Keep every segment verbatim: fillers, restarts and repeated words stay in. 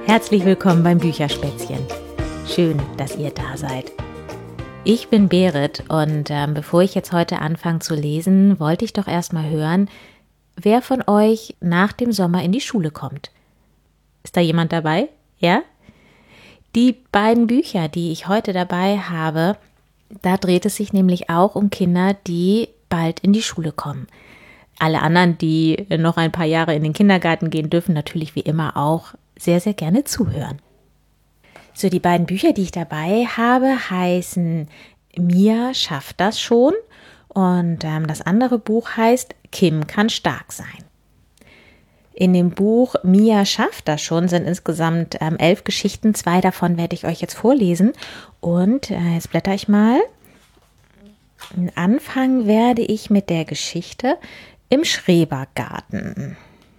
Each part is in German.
Herzlich willkommen beim Bücherspätzchen. Schön, dass ihr da seid. Ich bin Berit und ähm, bevor ich jetzt heute anfange zu lesen, wollte ich doch erstmal hören, wer von euch nach dem Sommer in die Schule kommt. Ist da jemand dabei? Ja? Die beiden Bücher, die ich heute dabei habe, da dreht es sich nämlich auch um Kinder, die bald in die Schule kommen. Alle anderen, die noch ein paar Jahre in den Kindergarten gehen, dürfen natürlich wie immer auch sehr, sehr gerne zuhören. So, die beiden Bücher, die ich dabei habe, heißen Mia schafft das schon und ähm, das andere Buch heißt Kim kann stark sein. In dem Buch Mia schafft das schon sind insgesamt ähm, elf Geschichten, zwei davon werde ich euch jetzt vorlesen und äh, jetzt blätter ich mal. Anfangen werde ich mit der Geschichte im Schrebergarten.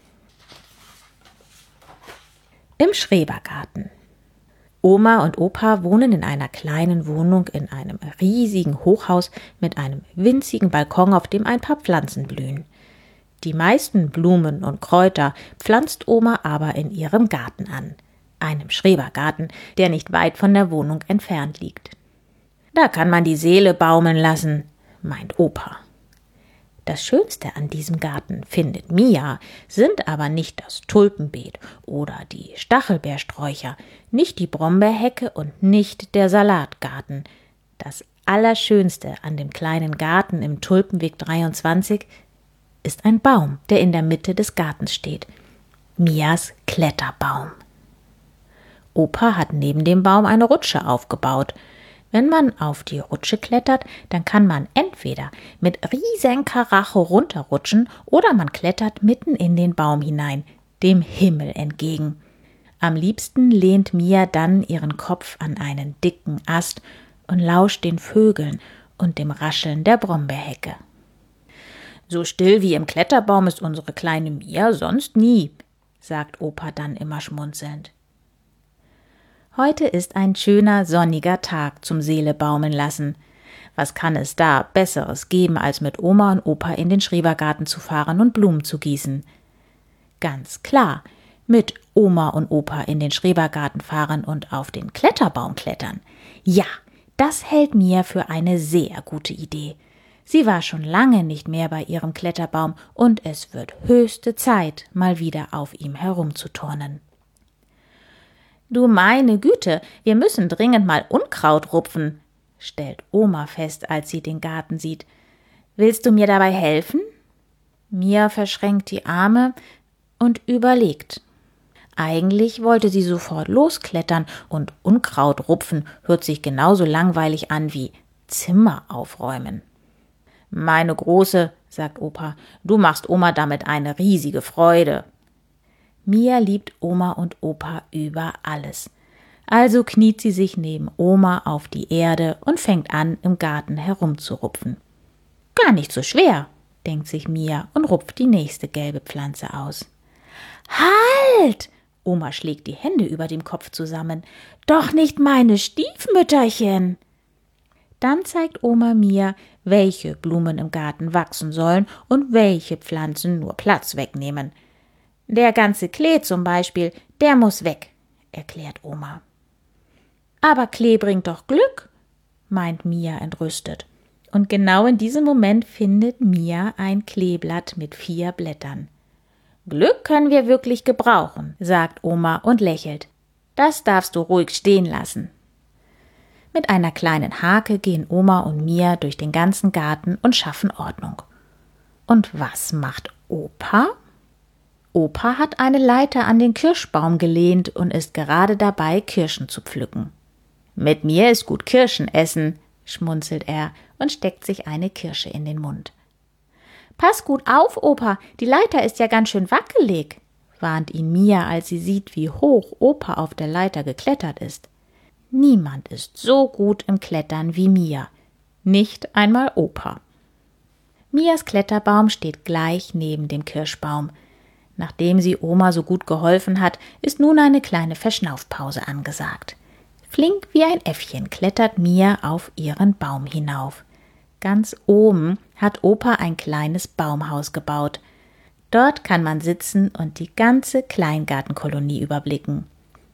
Im Schrebergarten. Oma und Opa wohnen in einer kleinen Wohnung in einem riesigen Hochhaus mit einem winzigen Balkon, auf dem ein paar Pflanzen blühen. Die meisten Blumen und Kräuter pflanzt Oma aber in ihrem Garten an, einem Schrebergarten, der nicht weit von der Wohnung entfernt liegt. Da kann man die Seele baumeln lassen, meint Opa. Das Schönste an diesem Garten, findet Mia, sind aber nicht das Tulpenbeet oder die Stachelbeersträucher, nicht die Brombeerhecke und nicht der Salatgarten. Das Allerschönste an dem kleinen Garten im Tulpenweg dreiundzwanzig ist ein Baum, der in der Mitte des Gartens steht. Mias Kletterbaum. Opa hat neben dem Baum eine Rutsche aufgebaut. Wenn man auf die Rutsche klettert, dann kann man entweder mit riesen Karacho runterrutschen oder man klettert mitten in den Baum hinein, dem Himmel entgegen. Am liebsten lehnt Mia dann ihren Kopf an einen dicken Ast und lauscht den Vögeln und dem Rascheln der Brombeerhecke. So still wie im Kletterbaum ist unsere kleine Mia sonst nie, sagt Opa dann immer schmunzelnd. Heute ist ein schöner, sonniger Tag zum Seele baumeln lassen. Was kann es da Besseres geben, als mit Oma und Opa in den Schrebergarten zu fahren und Blumen zu gießen? Ganz klar, mit Oma und Opa in den Schrebergarten fahren und auf den Kletterbaum klettern. Ja, das hält Mia für eine sehr gute Idee. Sie war schon lange nicht mehr bei ihrem Kletterbaum und es wird höchste Zeit, mal wieder auf ihm herumzuturnen. »Du meine Güte, wir müssen dringend mal Unkraut rupfen«, stellt Oma fest, als sie den Garten sieht. »Willst du mir dabei helfen?« Mia verschränkt die Arme und überlegt. Eigentlich wollte sie sofort losklettern und Unkraut rupfen hört sich genauso langweilig an wie Zimmer aufräumen. »Meine Große«, sagt Opa, »du machst Oma damit eine riesige Freude.« Mia liebt Oma und Opa über alles. Also kniet sie sich neben Oma auf die Erde und fängt an, im Garten herumzurupfen. Gar nicht so schwer, denkt sich Mia und rupft die nächste gelbe Pflanze aus. Halt! Oma schlägt die Hände über dem Kopf zusammen. Doch nicht meine Stiefmütterchen! Dann zeigt Oma Mia, welche Blumen im Garten wachsen sollen und welche Pflanzen nur Platz wegnehmen. Der ganze Klee zum Beispiel, der muss weg, erklärt Oma. Aber Klee bringt doch Glück, meint Mia entrüstet. Und genau in diesem Moment findet Mia ein Kleeblatt mit vier Blättern. Glück können wir wirklich gebrauchen, sagt Oma und lächelt. Das darfst du ruhig stehen lassen. Mit einer kleinen Hake gehen Oma und Mia durch den ganzen Garten und schaffen Ordnung. Und was macht Opa? Opa hat eine Leiter an den Kirschbaum gelehnt und ist gerade dabei, Kirschen zu pflücken. »Mit mir ist gut Kirschen essen«, schmunzelt er und steckt sich eine Kirsche in den Mund. »Pass gut auf, Opa, die Leiter ist ja ganz schön wackelig«, warnt ihn Mia, als sie sieht, wie hoch Opa auf der Leiter geklettert ist. Niemand ist so gut im Klettern wie Mia, nicht einmal Opa. Mias Kletterbaum steht gleich neben dem Kirschbaum. Nachdem sie Oma so gut geholfen hat, ist nun eine kleine Verschnaufpause angesagt. Flink wie ein Äffchen klettert Mia auf ihren Baum hinauf. Ganz oben hat Opa ein kleines Baumhaus gebaut. Dort kann man sitzen und die ganze Kleingartenkolonie überblicken.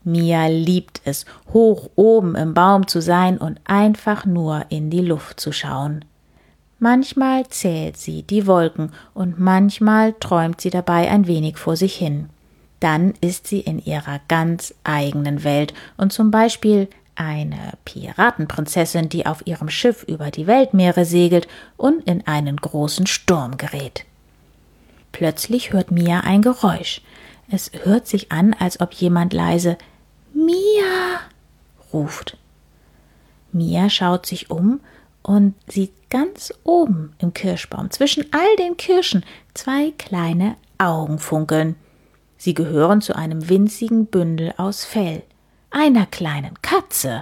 Mia liebt es, hoch oben im Baum zu sein und einfach nur in die Luft zu schauen. Manchmal zählt sie die Wolken und manchmal träumt sie dabei ein wenig vor sich hin. Dann ist sie in ihrer ganz eigenen Welt und zum Beispiel eine Piratenprinzessin, die auf ihrem Schiff über die Weltmeere segelt und in einen großen Sturm gerät. Plötzlich hört Mia ein Geräusch. Es hört sich an, als ob jemand leise »Mia« ruft. Mia schaut sich um und sieht ganz oben im Kirschbaum zwischen all den Kirschen zwei kleine Augen funkeln. Sie gehören zu einem winzigen Bündel aus Fell, einer kleinen Katze.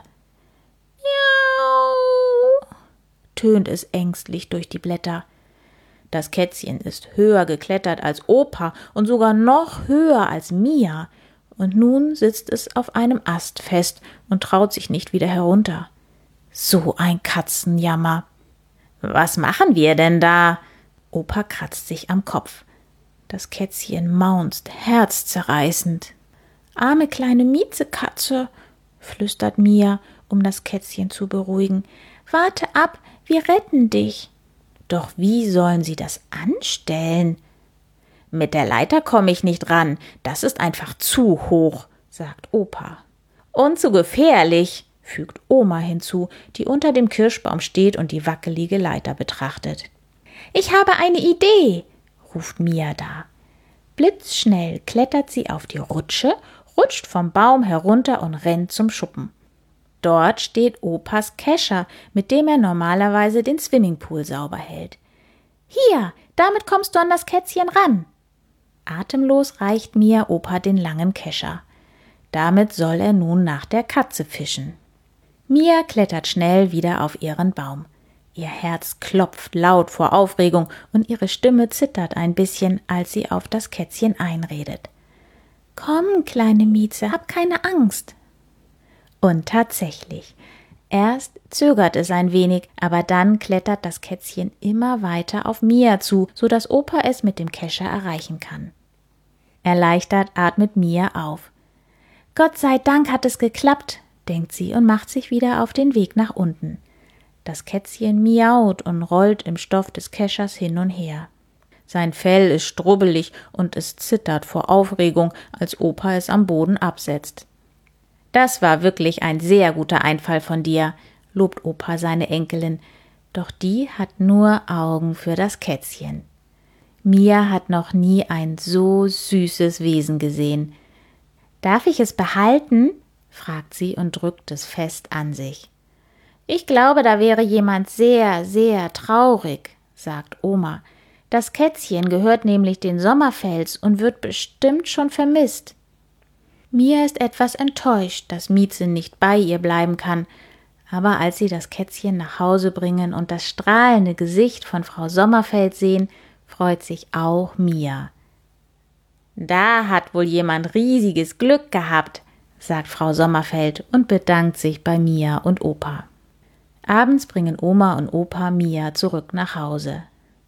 »Miau«, tönt es ängstlich durch die Blätter. Das Kätzchen ist höher geklettert als Opa und sogar noch höher als Mia. Und nun sitzt es auf einem Ast fest und traut sich nicht wieder herunter. So ein Katzenjammer. »Was machen wir denn da?« Opa kratzt sich am Kopf. Das Kätzchen maunzt herzzerreißend. »Arme kleine Miezekatze«, flüstert Mia, um das Kätzchen zu beruhigen. »Warte ab, wir retten dich.« Doch wie sollen sie das anstellen? »Mit der Leiter komme ich nicht ran, das ist einfach zu hoch«, sagt Opa. »Und zu gefährlich«, fügt Oma hinzu, die unter dem Kirschbaum steht und die wackelige Leiter betrachtet. »Ich habe eine Idee«, ruft Mia da. Blitzschnell klettert sie auf die Rutsche, rutscht vom Baum herunter und rennt zum Schuppen. Dort steht Opas Kescher, mit dem er normalerweise den Swimmingpool sauber hält. »Hier, damit kommst du an das Kätzchen ran.« Atemlos reicht Mia Opa den langen Kescher. Damit soll er nun nach der Katze fischen. Mia klettert schnell wieder auf ihren Baum. Ihr Herz klopft laut vor Aufregung und ihre Stimme zittert ein bisschen, als sie auf das Kätzchen einredet. »Komm, kleine Mieze, hab keine Angst.« Und tatsächlich, erst zögert es ein wenig, aber dann klettert das Kätzchen immer weiter auf Mia zu, so dass Opa es mit dem Kescher erreichen kann. Erleichtert atmet Mia auf. »Gott sei Dank hat es geklappt«, denkt sie und macht sich wieder auf den Weg nach unten. Das Kätzchen miaut und rollt im Stoff des Keschers hin und her. Sein Fell ist strubbelig und es zittert vor Aufregung, als Opa es am Boden absetzt. »Das war wirklich ein sehr guter Einfall von dir«, lobt Opa seine Enkelin, doch die hat nur Augen für das Kätzchen. Mia hat noch nie ein so süßes Wesen gesehen. »Darf ich es behalten?«, fragt sie und drückt es fest an sich. »Ich glaube, da wäre jemand sehr, sehr traurig«, sagt Oma. »Das Kätzchen gehört nämlich den Sommerfels und wird bestimmt schon vermisst.« Mia ist etwas enttäuscht, dass Mieze nicht bei ihr bleiben kann, aber als sie das Kätzchen nach Hause bringen und das strahlende Gesicht von Frau Sommerfeld sehen, freut sich auch Mia. »Da hat wohl jemand riesiges Glück gehabt«, sagt Frau Sommerfeld und bedankt sich bei Mia und Opa. Abends bringen Oma und Opa Mia zurück nach Hause.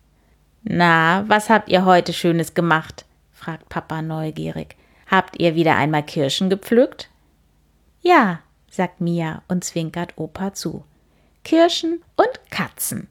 »Na, was habt ihr heute Schönes gemacht?«, fragt Papa neugierig. »Habt ihr wieder einmal Kirschen gepflückt?« »Ja«, sagt Mia und zwinkert Opa zu. »Kirschen und Katzen.«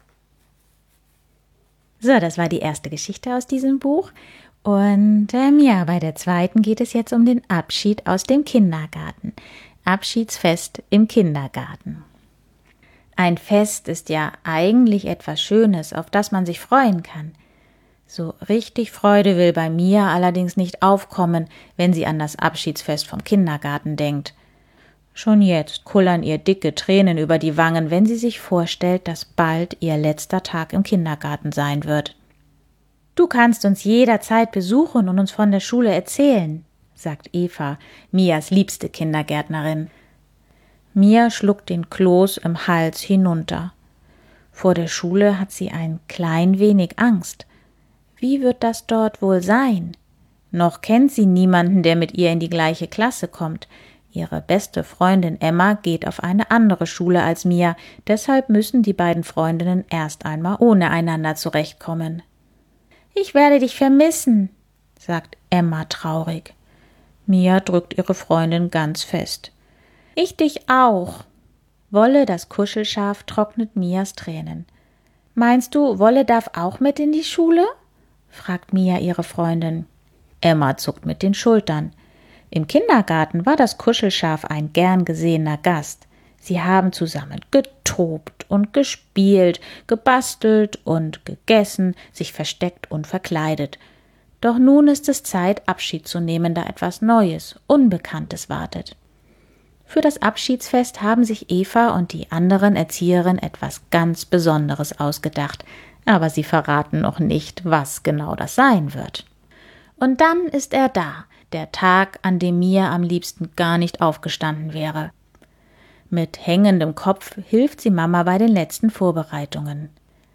So, das war die erste Geschichte aus diesem Buch. Und ähm, ja, bei der zweiten geht es jetzt um den Abschied aus dem Kindergarten. Abschiedsfest im Kindergarten. Ein Fest ist ja eigentlich etwas Schönes, auf das man sich freuen kann. So richtig Freude will bei Mia allerdings nicht aufkommen, wenn sie an das Abschiedsfest vom Kindergarten denkt. Schon jetzt kullern ihr dicke Tränen über die Wangen, wenn sie sich vorstellt, dass bald ihr letzter Tag im Kindergarten sein wird. »Du kannst uns jederzeit besuchen und uns von der Schule erzählen«, sagt Eva, Mias liebste Kindergärtnerin. Mia schluckt den Kloß im Hals hinunter. Vor der Schule hat sie ein klein wenig Angst. Wie wird das dort wohl sein? Noch kennt sie niemanden, der mit ihr in die gleiche Klasse kommt. Ihre beste Freundin Emma geht auf eine andere Schule als Mia, deshalb müssen die beiden Freundinnen erst einmal ohne einander zurechtkommen. »Ich werde dich vermissen«, sagt Emma traurig. Mia drückt ihre Freundin ganz fest. Ich dich auch. Wolle, das Kuschelschaf, trocknet Mias Tränen. Meinst du, Wolle darf auch mit in die Schule? Fragt Mia ihre Freundin. Emma zuckt mit den Schultern. Im Kindergarten war das Kuschelschaf ein gern gesehener Gast. Sie haben zusammen getobt und gespielt, gebastelt und gegessen, sich versteckt und verkleidet. Doch nun ist es Zeit, Abschied zu nehmen, da etwas Neues, Unbekanntes wartet. Für das Abschiedsfest haben sich Eva und die anderen Erzieherinnen etwas ganz Besonderes ausgedacht, aber sie verraten noch nicht, was genau das sein wird. Und dann ist er da, der Tag, an dem Mia am liebsten gar nicht aufgestanden wäre. Mit hängendem Kopf hilft sie Mama bei den letzten Vorbereitungen.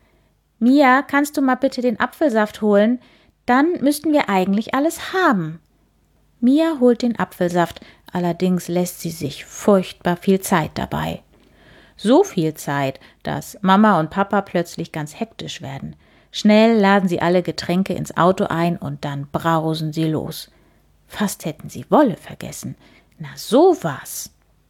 Mia, kannst du mal bitte den Apfelsaft holen? Dann müssten wir eigentlich alles haben. Mia holt den Apfelsaft, allerdings lässt sie sich furchtbar viel Zeit dabei. So viel Zeit, dass Mama und Papa plötzlich ganz hektisch werden. Schnell laden sie alle Getränke ins Auto ein und dann brausen sie los. Fast hätten sie Wolle vergessen. Na sowas!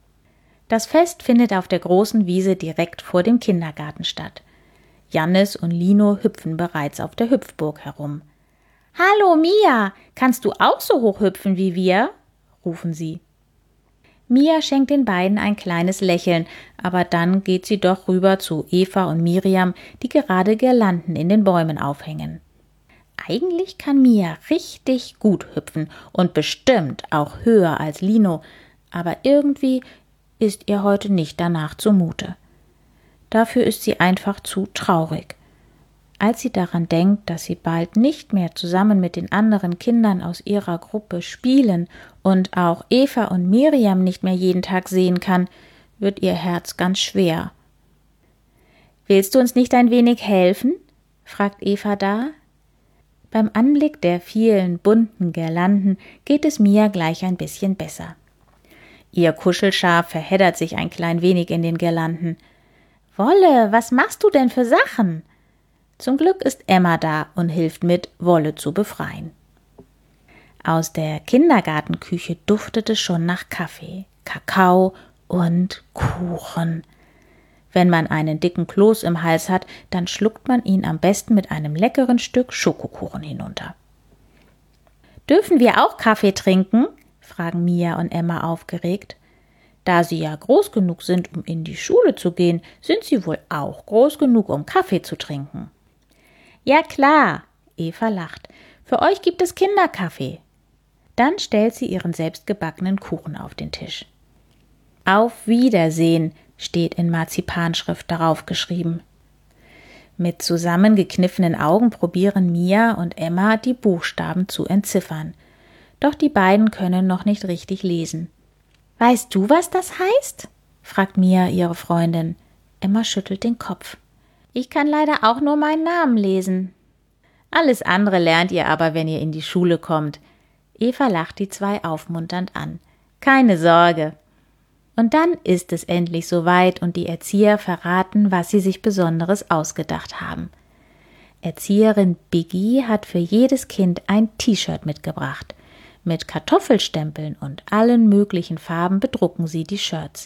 Das Fest findet auf der großen Wiese direkt vor dem Kindergarten statt. Jannis und Lino hüpfen bereits auf der Hüpfburg herum. »Hallo Mia, kannst du auch so hoch hüpfen wie wir?« rufen sie. Mia schenkt den beiden ein kleines Lächeln, aber dann geht sie doch rüber zu Eva und Miriam, die gerade Girlanden in den Bäumen aufhängen. Eigentlich kann Mia richtig gut hüpfen und bestimmt auch höher als Lino, aber irgendwie ist ihr heute nicht danach zumute. Dafür ist sie einfach zu traurig. Als sie daran denkt, dass sie bald nicht mehr zusammen mit den anderen Kindern aus ihrer Gruppe spielen und auch Eva und Miriam nicht mehr jeden Tag sehen kann, wird ihr Herz ganz schwer. »Willst du uns nicht ein wenig helfen?« fragt Eva da. Beim Anblick der vielen bunten Girlanden geht es Mia gleich ein bisschen besser. Ihr Kuschelschaf verheddert sich ein klein wenig in den Girlanden. »Wolle, was machst du denn für Sachen?« Zum Glück ist Emma da und hilft mit, Wolle zu befreien. Aus der Kindergartenküche duftet es schon nach Kaffee, Kakao und Kuchen. Wenn man einen dicken Kloß im Hals hat, dann schluckt man ihn am besten mit einem leckeren Stück Schokokuchen hinunter. »Dürfen wir auch Kaffee trinken?« fragen Mia und Emma aufgeregt. Da sie ja groß genug sind, um in die Schule zu gehen, sind sie wohl auch groß genug, um Kaffee zu trinken. »Ja klar«, Eva lacht, »für euch gibt es Kinderkaffee.« Dann stellt sie ihren selbstgebackenen Kuchen auf den Tisch. »Auf Wiedersehen«, steht in Marzipanschrift darauf geschrieben. Mit zusammengekniffenen Augen probieren Mia und Emma, die Buchstaben zu entziffern. Doch die beiden können noch nicht richtig lesen. »Weißt du, was das heißt?« fragt Mia ihre Freundin. Emma schüttelt den Kopf. »Ich kann leider auch nur meinen Namen lesen.« »Alles andere lernt ihr aber, wenn ihr in die Schule kommt.« Eva lacht die zwei aufmunternd an. »Keine Sorge.« Und dann ist es endlich soweit und die Erzieher verraten, was sie sich Besonderes ausgedacht haben. Erzieherin Biggie hat für jedes Kind ein T-Shirt mitgebracht. Mit Kartoffelstempeln und allen möglichen Farben bedrucken sie die Shirts.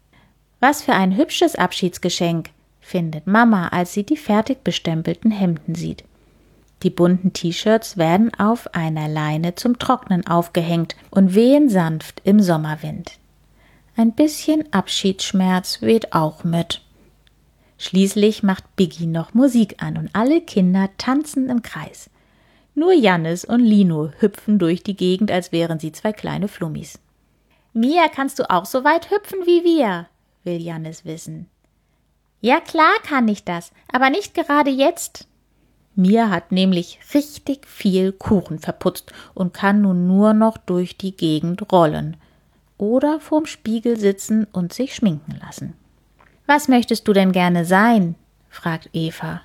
Was für ein hübsches Abschiedsgeschenk, findet Mama, als sie die fertig bestempelten Hemden sieht. Die bunten T-Shirts werden auf einer Leine zum Trocknen aufgehängt und wehen sanft im Sommerwind. Ein bisschen Abschiedsschmerz weht auch mit. Schließlich macht Biggie noch Musik an und alle Kinder tanzen im Kreis. Nur Jannis und Lino hüpfen durch die Gegend, als wären sie zwei kleine Flummis. »Mia, kannst du auch so weit hüpfen wie wir?« will Jannis wissen. »Ja klar kann ich das, aber nicht gerade jetzt.« Mia hat nämlich richtig viel Kuchen verputzt und kann nun nur noch durch die Gegend rollen oder vorm Spiegel sitzen und sich schminken lassen. »Was möchtest du denn gerne sein?« fragt Eva.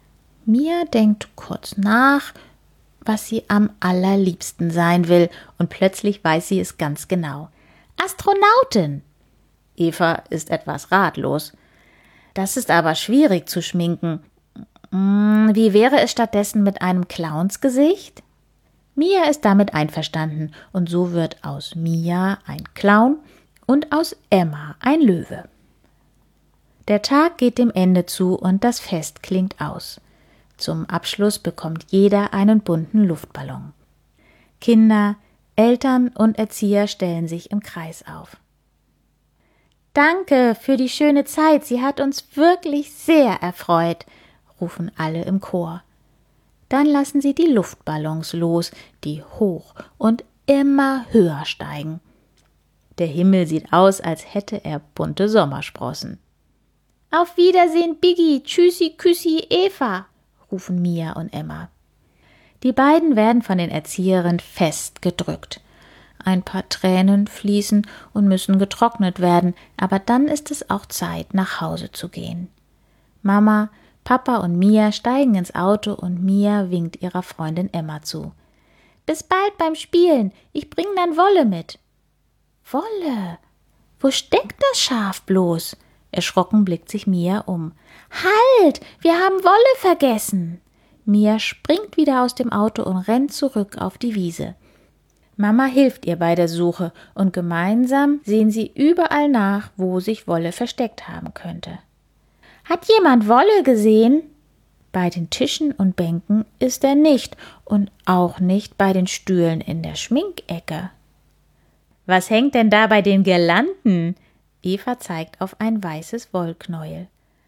Mia denkt kurz nach, was sie am allerliebsten sein will, und plötzlich weiß sie es ganz genau. »Astronautin!« Eva ist etwas ratlos. »Das ist aber schwierig zu schminken. Wie wäre es stattdessen mit einem Clownsgesicht?« Mia ist damit einverstanden und so wird aus Mia ein Clown und aus Emma ein Löwe. Der Tag geht dem Ende zu und das Fest klingt aus. Zum Abschluss bekommt jeder einen bunten Luftballon. Kinder, Eltern und Erzieher stellen sich im Kreis auf. »Danke für die schöne Zeit, sie hat uns wirklich sehr erfreut«, rufen alle im Chor. Dann lassen sie die Luftballons los, die hoch und immer höher steigen. Der Himmel sieht aus, als hätte er bunte Sommersprossen. »Auf Wiedersehen, Biggie, tschüssi, küssi, Eva«, rufen Mia und Emma. Die beiden werden von den Erzieherinnen fest gedrückt. Ein paar Tränen fließen und müssen getrocknet werden, aber dann ist es auch Zeit, nach Hause zu gehen. Mama, Papa und Mia steigen ins Auto und Mia winkt ihrer Freundin Emma zu. »Bis bald beim Spielen, ich bring dann Wolle mit.« »Wolle? Wo steckt das Schaf bloß?« Erschrocken blickt sich Mia um. »Halt, wir haben Wolle vergessen!« Mia springt wieder aus dem Auto und rennt zurück auf die Wiese. Mama hilft ihr bei der Suche und gemeinsam sehen sie überall nach, wo sich Wolle versteckt haben könnte. »Hat jemand Wolle gesehen?« Bei den Tischen und Bänken ist er nicht und auch nicht bei den Stühlen in der Schminkecke. »Was hängt denn da bei den Girlanden?« Eva zeigt auf ein weißes Wollknäuel.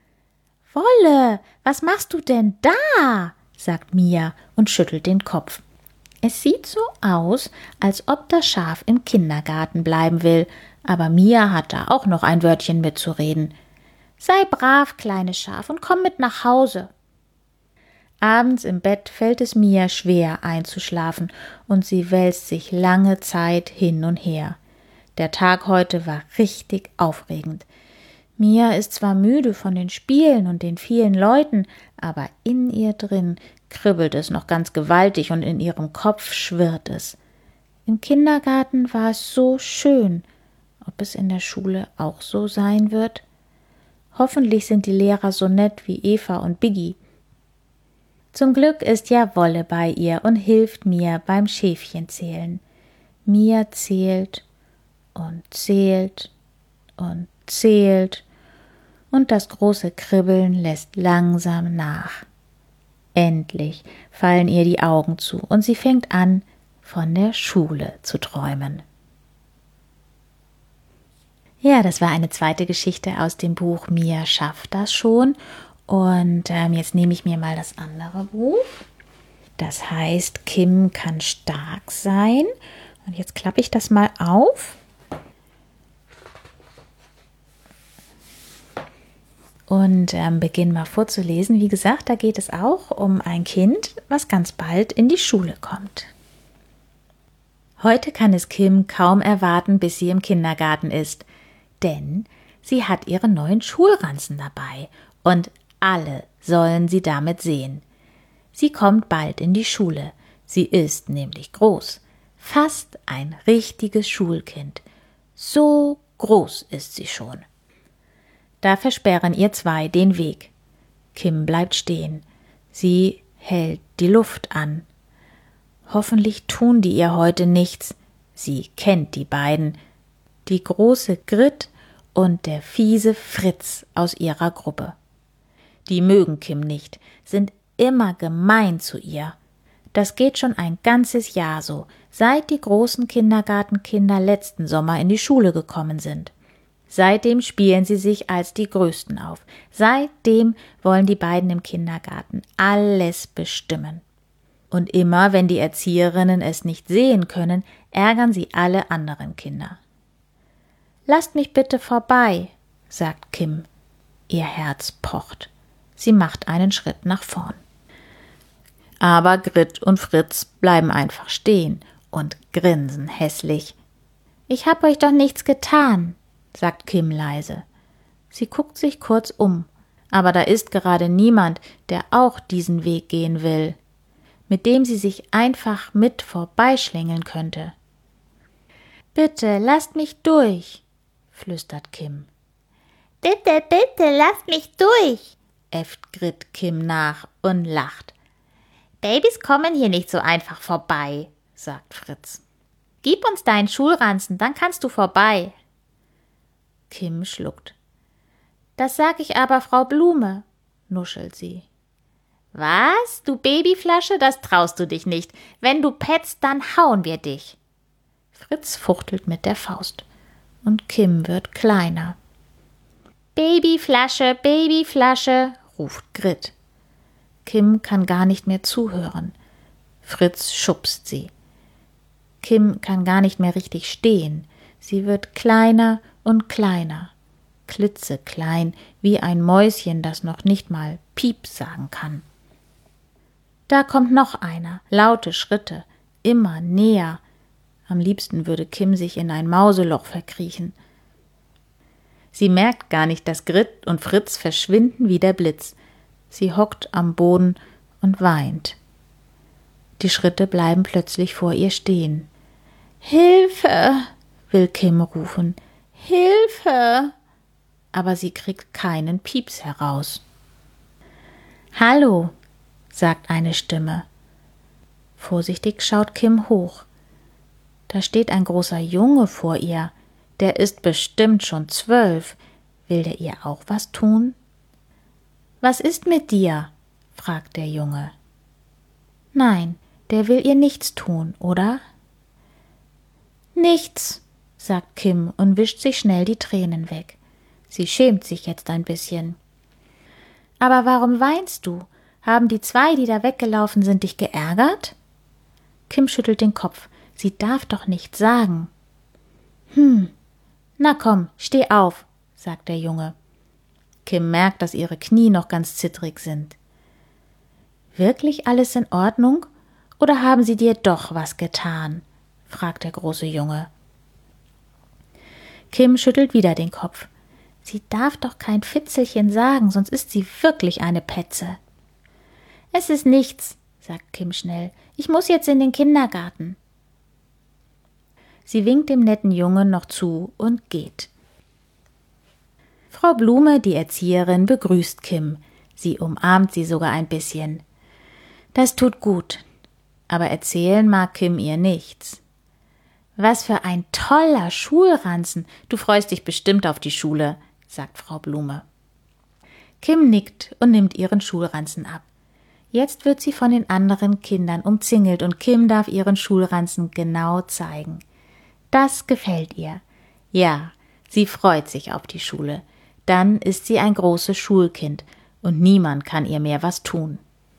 »Wolle, was machst du denn da?« sagt Mia und schüttelt den Kopf. Es sieht so aus, als ob das Schaf im Kindergarten bleiben will, aber Mia hat da auch noch ein Wörtchen mitzureden. »Sei brav, kleines Schaf, und komm mit nach Hause.« Abends im Bett fällt es Mia schwer einzuschlafen und sie wälzt sich lange Zeit hin und her. Der Tag heute war richtig aufregend. Mia ist zwar müde von den Spielen und den vielen Leuten, aber in ihr drin kribbelt es noch ganz gewaltig und in ihrem Kopf schwirrt es. Im Kindergarten war es so schön. Ob es in der Schule auch so sein wird? Hoffentlich sind die Lehrer so nett wie Eva und Biggie. Zum Glück ist ja Wolle bei ihr und hilft Mia beim Schäfchenzählen. Mia zählt und zählt und zählt und das große Kribbeln lässt langsam nach. Endlich fallen ihr die Augen zu und sie fängt an, von der Schule zu träumen. Ja, das war eine zweite Geschichte aus dem Buch Mia schafft das schon. Und ähm, jetzt nehme ich mir mal das andere Buch. Das heißt, Kim kann stark sein. Und jetzt klappe ich das mal auf. Und ähm, beginne mal vorzulesen. Wie gesagt, da geht es auch um ein Kind, was ganz bald in die Schule kommt. Heute kann es Kim kaum erwarten, bis sie im Kindergarten ist. Denn sie hat ihre neuen Schulranzen dabei und alle sollen sie damit sehen. Sie kommt bald in die Schule. Sie ist nämlich groß. Fast ein richtiges Schulkind. So groß ist sie schon. Da versperren ihr zwei den Weg. Kim bleibt stehen. Sie hält die Luft an. Hoffentlich tun die ihr heute nichts. Sie kennt die beiden. Die große Grit und der fiese Fritz aus ihrer Gruppe. Die mögen Kim nicht, sind immer gemein zu ihr. Das geht schon ein ganzes Jahr so, seit die großen Kindergartenkinder letzten Sommer in die Schule gekommen sind. Seitdem spielen sie sich als die Größten auf. Seitdem wollen die beiden im Kindergarten alles bestimmen. Und immer, wenn die Erzieherinnen es nicht sehen können, ärgern sie alle anderen Kinder. »Lasst mich bitte vorbei«, sagt Kim. Ihr Herz pocht. Sie macht einen Schritt nach vorn. Aber Grit und Fritz bleiben einfach stehen und grinsen hässlich. »Ich hab euch doch nichts getan«, sagt Kim leise. Sie guckt sich kurz um, aber da ist gerade niemand, der auch diesen Weg gehen will, mit dem sie sich einfach mit vorbeischlängeln könnte. »Bitte, lasst mich durch«, flüstert Kim. »Bitte, bitte, lasst mich durch«, äfft Grit Kim nach und lacht. »Babys kommen hier nicht so einfach vorbei«, sagt Fritz. »Gib uns deinen Schulranzen, dann kannst du vorbei.« Kim schluckt. »Das sag ich aber Frau Blume«, nuschelt sie. »Was, du Babyflasche, das traust du dich nicht. Wenn du petzt, dann hauen wir dich.« Fritz fuchtelt mit der Faust und Kim wird kleiner. »Babyflasche, Babyflasche«, ruft Grit. Kim kann gar nicht mehr zuhören. Fritz schubst sie. Kim kann gar nicht mehr richtig stehen. Sie wird kleiner und kleiner, klitzeklein, wie ein Mäuschen, das noch nicht mal Piep sagen kann. Da kommt noch einer, laute Schritte, immer näher. Am liebsten würde Kim sich in ein Mauseloch verkriechen. Sie merkt gar nicht, dass Grit und Fritz verschwinden wie der Blitz. Sie hockt am Boden und weint. Die Schritte bleiben plötzlich vor ihr stehen. »Hilfe«, will Kim rufen. »Hilfe«, aber sie kriegt keinen Pieps heraus. »Hallo«, sagt eine Stimme. Vorsichtig schaut Kim hoch. Da steht ein großer Junge vor ihr. Der ist bestimmt schon zwölf. Will der ihr auch was tun? »Was ist mit dir?«, fragt der Junge. »Nein, der will ihr nichts tun, oder?« »Nichts«, sagt Kim und wischt sich schnell die Tränen weg. Sie schämt sich jetzt ein bisschen. »Aber warum weinst du? Haben die zwei, die da weggelaufen sind, dich geärgert?« Kim schüttelt den Kopf. Sie darf doch nichts sagen. »Hm, na komm, steh auf«, sagt der Junge. Kim merkt, dass ihre Knie noch ganz zittrig sind. »Wirklich alles in Ordnung? Oder haben sie dir doch was getan?«, fragt der große Junge. Kim schüttelt wieder den Kopf. Sie darf doch kein Fitzelchen sagen, sonst ist sie wirklich eine Petze. »Es ist nichts«, sagt Kim schnell. »Ich muss jetzt in den Kindergarten.« Sie winkt dem netten Jungen noch zu und geht. Frau Blume, die Erzieherin, begrüßt Kim. Sie umarmt sie sogar ein bisschen. Das tut gut, aber erzählen mag Kim ihr nichts. »Was für ein toller Schulranzen! Du freust dich bestimmt auf die Schule«, sagt Frau Blume. Kim nickt und nimmt ihren Schulranzen ab. Jetzt wird sie von den anderen Kindern umzingelt und Kim darf ihren Schulranzen genau zeigen. Das gefällt ihr. Ja, sie freut sich auf die Schule. Dann ist sie ein großes Schulkind und niemand kann ihr mehr was tun.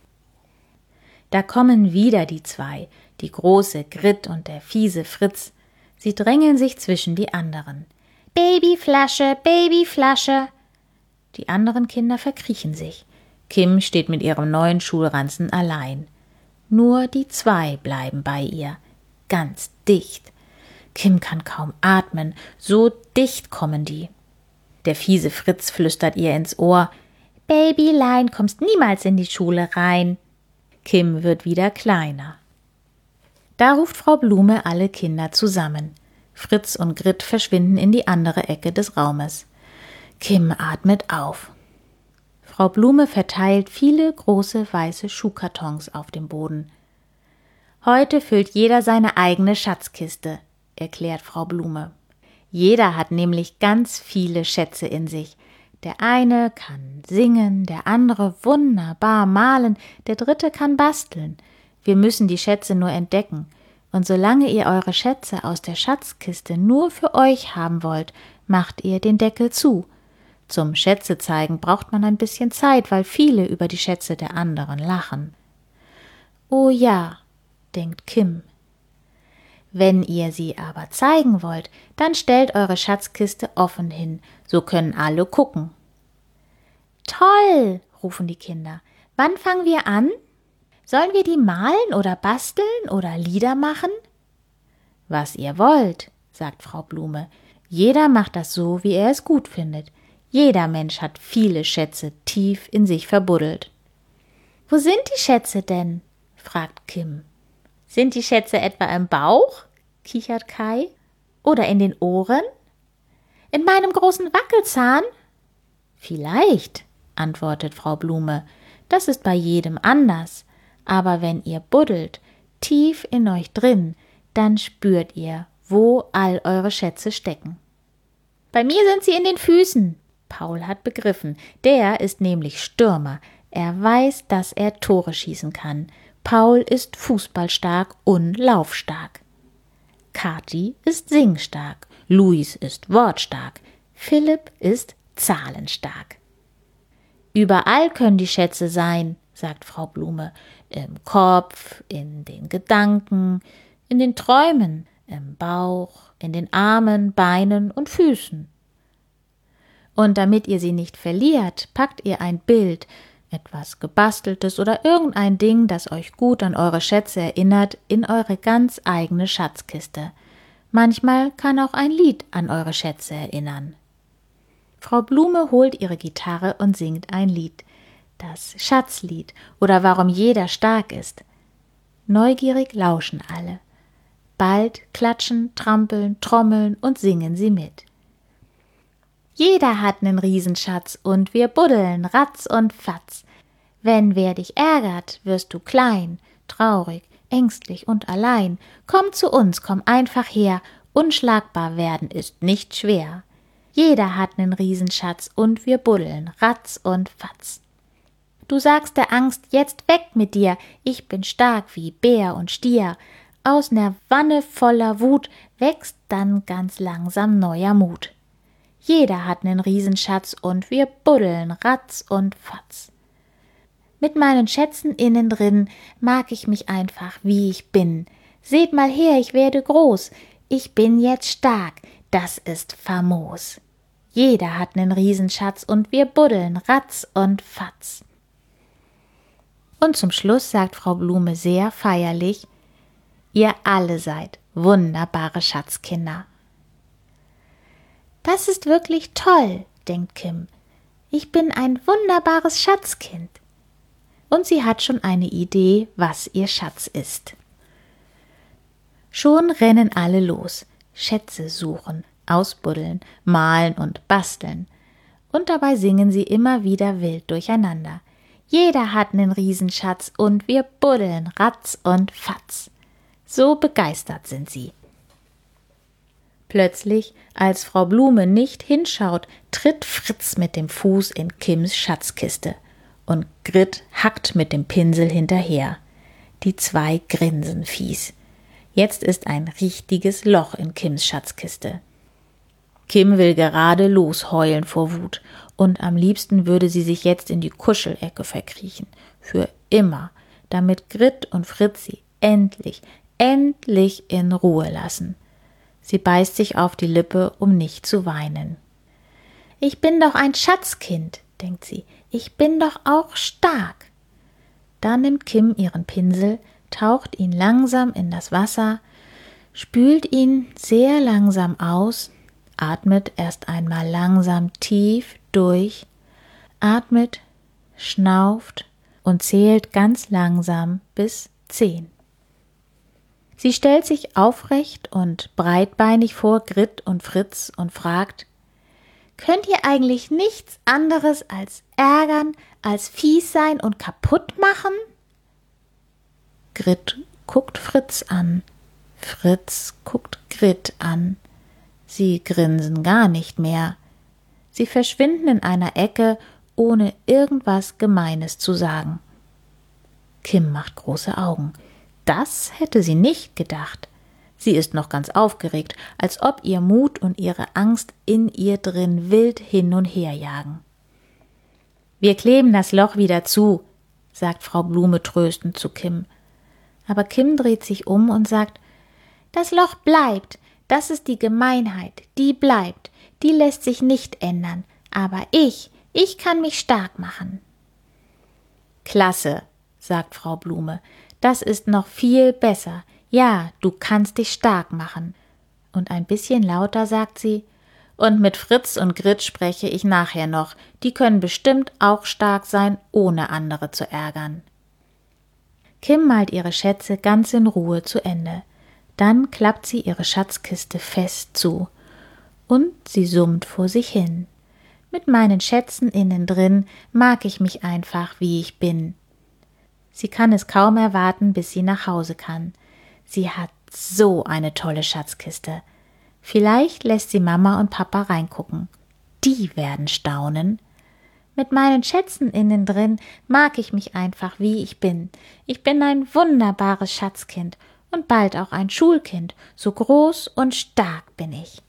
Da kommen wieder die zwei, die große Grit und der fiese Fritz. Sie drängeln sich zwischen die anderen. »Babyflasche, Babyflasche!« Die anderen Kinder verkriechen sich. Kim steht mit ihrem neuen Schulranzen allein. Nur die zwei bleiben bei ihr, ganz dicht. Kim kann kaum atmen, so dicht kommen die. Der fiese Fritz flüstert ihr ins Ohr: »Babylein, kommst niemals in die Schule rein.« Kim wird wieder kleiner. Da ruft Frau Blume alle Kinder zusammen. Fritz und Grit verschwinden in die andere Ecke des Raumes. Kim atmet auf. Frau Blume verteilt viele große weiße Schuhkartons auf dem Boden. »Heute füllt jeder seine eigene Schatzkiste«, erklärt Frau Blume. Jeder hat nämlich ganz viele Schätze in sich. Der eine kann singen, der andere wunderbar malen, der dritte kann basteln. Wir müssen die Schätze nur entdecken. Und solange ihr eure Schätze aus der Schatzkiste nur für euch haben wollt, macht ihr den Deckel zu. Zum Schätze zeigen braucht man ein bisschen Zeit, weil viele über die Schätze der anderen lachen. »Oh ja«, denkt Kim. »Wenn ihr sie aber zeigen wollt, dann stellt eure Schatzkiste offen hin, so können alle gucken.« »Toll«, rufen die Kinder. »Wann fangen wir an? Sollen wir die malen oder basteln oder Lieder machen?« »Was ihr wollt«, sagt Frau Blume. »Jeder macht das so, wie er es gut findet. Jeder Mensch hat viele Schätze tief in sich verbuddelt.« »Wo sind die Schätze denn?«, fragt Kim. »Sind die Schätze etwa im Bauch?«, kichert Kai. »Oder in den Ohren? In meinem großen Wackelzahn?« »Vielleicht«, antwortet Frau Blume. »Das ist bei jedem anders. Aber wenn ihr buddelt, tief in euch drin, dann spürt ihr, wo all eure Schätze stecken. Bei mir sind sie in den Füßen. Paul hat begriffen, der ist nämlich Stürmer. Er weiß, dass er Tore schießen kann. Paul ist fußballstark und laufstark. Kathi ist singstark. Luis ist wortstark. Philipp ist zahlenstark. Überall können die Schätze sein, sagt Frau Blume. Im Kopf, in den Gedanken, in den Träumen, im Bauch, in den Armen, Beinen und Füßen. Und damit ihr sie nicht verliert, packt ihr ein Bild, etwas Gebasteltes oder irgendein Ding, das euch gut an eure Schätze erinnert, in eure ganz eigene Schatzkiste. Manchmal kann auch ein Lied an eure Schätze erinnern. Frau Blume holt ihre Gitarre und singt ein Lied, das Schatzlied oder warum jeder stark ist. Neugierig lauschen alle. Bald klatschen, trampeln, trommeln und singen sie mit. Jeder hat nen Riesenschatz und wir buddeln ratz und fatz. Wenn wer dich ärgert, wirst du klein, traurig, ängstlich und allein. Komm zu uns, komm einfach her, unschlagbar werden ist nicht schwer. Jeder hat nen Riesenschatz und wir buddeln ratz und fatz. Du sagst der Angst, jetzt weg mit dir, ich bin stark wie Bär und Stier. Aus ner Wanne voller Wut wächst dann ganz langsam neuer Mut. Jeder hat nen Riesenschatz und wir buddeln ratz und fatz. Mit meinen Schätzen innen drin mag ich mich einfach, wie ich bin. Seht mal her, ich werde groß, ich bin jetzt stark, das ist famos. Jeder hat nen Riesenschatz und wir buddeln ratz und fatz. Und zum Schluss sagt Frau Blume sehr feierlich: Ihr alle seid wunderbare Schatzkinder. Das ist wirklich toll, denkt Kim. Ich bin ein wunderbares Schatzkind. Und sie hat schon eine Idee, was ihr Schatz ist. Schon rennen alle los, Schätze suchen, ausbuddeln, malen und basteln. Und dabei singen sie immer wieder wild durcheinander. Jeder hat nen Riesenschatz und wir buddeln ratz und fatz. So begeistert sind sie. Plötzlich, als Frau Blume nicht hinschaut, tritt Fritz mit dem Fuß in Kims Schatzkiste und Grit hackt mit dem Pinsel hinterher. Die zwei grinsen fies. Jetzt ist ein richtiges Loch in Kims Schatzkiste. Kim will gerade losheulen vor Wut und am liebsten würde sie sich jetzt in die Kuschelecke verkriechen. Für immer, damit Grit und Fritz sie endlich, endlich in Ruhe lassen. Sie beißt sich auf die Lippe, um nicht zu weinen. Ich bin doch ein Schatzkind, denkt sie. Ich bin doch auch stark. Da nimmt Kim ihren Pinsel, taucht ihn langsam in das Wasser, spült ihn sehr langsam aus, atmet erst einmal langsam tief durch, atmet, schnauft und zählt ganz langsam bis zehn. Sie stellt sich aufrecht und breitbeinig vor Grit und Fritz und fragt: Könnt ihr eigentlich nichts anderes als ärgern, als fies sein und kaputt machen? Grit guckt Fritz an, Fritz guckt Grit an. Sie grinsen gar nicht mehr. Sie verschwinden in einer Ecke, ohne irgendwas Gemeines zu sagen. Kim macht große Augen. Das hätte sie nicht gedacht. Sie ist noch ganz aufgeregt, als ob ihr Mut und ihre Angst in ihr drin wild hin und her jagen. Wir kleben das Loch wieder zu, sagt Frau Blume tröstend zu Kim. Aber Kim dreht sich um und sagt: Das Loch bleibt, das ist die Gemeinheit, die bleibt, die lässt sich nicht ändern, aber ich, ich kann mich stark machen. Klasse, sagt Frau Blume, das ist noch viel besser. Ja, du kannst dich stark machen. Und ein bisschen lauter sagt sie: Und mit Fritz und Grit spreche ich nachher noch. Die können bestimmt auch stark sein, ohne andere zu ärgern. Kim malt ihre Schätze ganz in Ruhe zu Ende. Dann klappt sie ihre Schatzkiste fest zu. Und sie summt vor sich hin. Mit meinen Schätzen innen drin mag ich mich einfach, wie ich bin. Sie kann es kaum erwarten, bis sie nach Hause kann. Sie hat so eine tolle Schatzkiste. Vielleicht lässt sie Mama und Papa reingucken. Die werden staunen. Mit meinen Schätzen innen drin mag ich mich einfach, wie ich bin. Ich bin ein wunderbares Schatzkind und bald auch ein Schulkind. So groß und stark bin ich.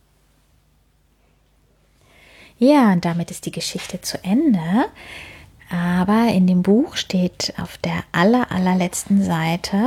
Ja, und damit ist die Geschichte zu Ende. Aber in dem Buch steht auf der aller, allerletzten Seite,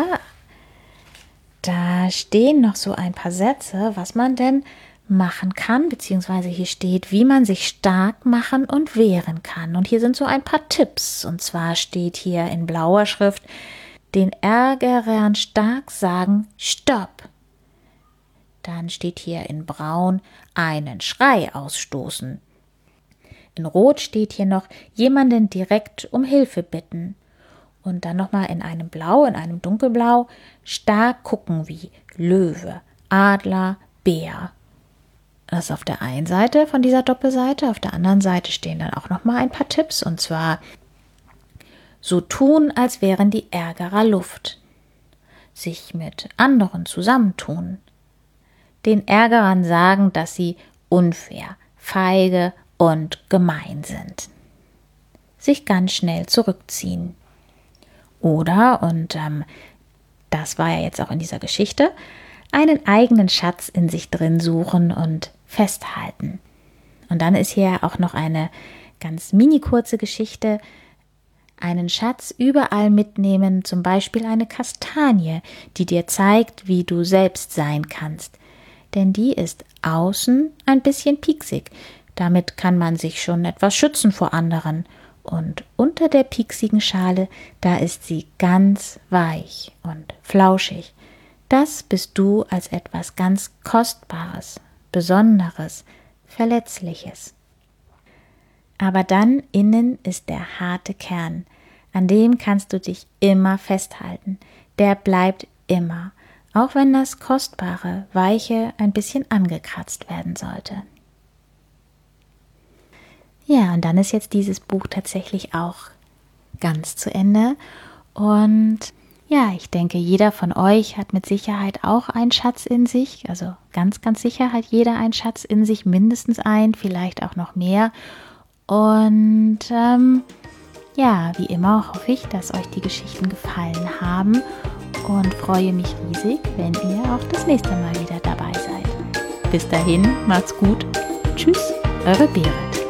da stehen noch so ein paar Sätze, was man denn machen kann, beziehungsweise hier steht, wie man sich stark machen und wehren kann. Und hier sind so ein paar Tipps. Und zwar steht hier in blauer Schrift, den Ärgerern stark sagen, Stopp. Dann steht hier in braun, einen Schrei ausstoßen. In Rot steht hier noch, jemanden direkt um Hilfe bitten. Und dann nochmal in einem Blau, in einem Dunkelblau, stark gucken wie Löwe, Adler, Bär. Das ist auf der einen Seite von dieser Doppelseite. Auf der anderen Seite stehen dann auch nochmal ein paar Tipps. Und zwar so tun, als wären die Ärgerer Luft. Sich mit anderen zusammentun. Den Ärgerern sagen, dass sie unfair, feige und gemein sind. Sich ganz schnell zurückziehen. Oder, und ähm, das war ja jetzt auch in dieser Geschichte, einen eigenen Schatz in sich drin suchen und festhalten. Und dann ist hier auch noch eine ganz mini kurze Geschichte, einen Schatz überall mitnehmen, zum Beispiel eine Kastanie, die dir zeigt, wie du selbst sein kannst. Denn die ist außen ein bisschen pieksig. Damit kann man sich schon etwas schützen vor anderen. Und unter der pieksigen Schale, da ist sie ganz weich und flauschig. Das bist du als etwas ganz Kostbares, Besonderes, Verletzliches. Aber dann innen ist der harte Kern, an dem kannst du dich immer festhalten. Der bleibt immer, auch wenn das Kostbare, Weiche ein bisschen angekratzt werden sollte. Ja, und dann ist jetzt dieses Buch tatsächlich auch ganz zu Ende. Und ja, ich denke, jeder von euch hat mit Sicherheit auch einen Schatz in sich. Also ganz, ganz sicher hat jeder einen Schatz in sich, mindestens einen, vielleicht auch noch mehr. Und ähm, ja, wie immer hoffe ich, dass euch die Geschichten gefallen haben und freue mich riesig, wenn ihr auch das nächste Mal wieder dabei seid. Bis dahin, macht's gut. Tschüss, eure Berit.